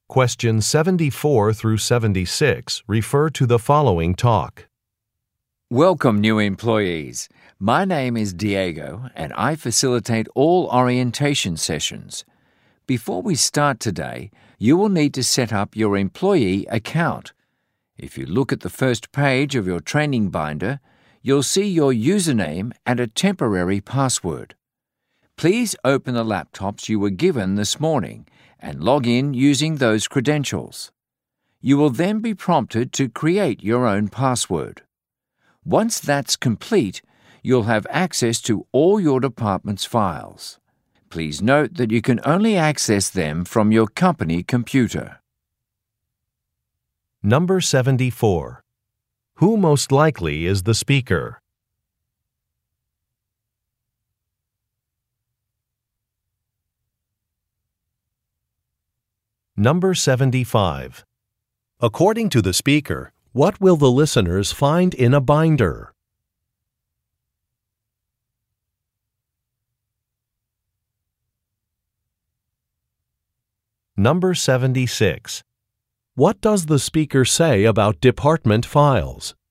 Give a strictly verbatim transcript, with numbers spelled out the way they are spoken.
Questions seventy-four through seventy-six refer to the following talk. Welcome, new employees. My name is Diego, and I facilitate all orientation sessions. Before we start today, you will need to set up your employee account. If you look at the first page of your training binder, you'll see your username and a temporary password. Please open the laptops you were given this morning and log in using those credentials. You will then be prompted to create your own password. Once that's complete, you'll have access to all your department's files. Please note that you can only access them from your company computer. Number seventy-four. Who most likely is the speaker? Number seventy-five. According to the speaker, what will the listeners find in a binder? Number seventy-six. What does the speaker say about department files?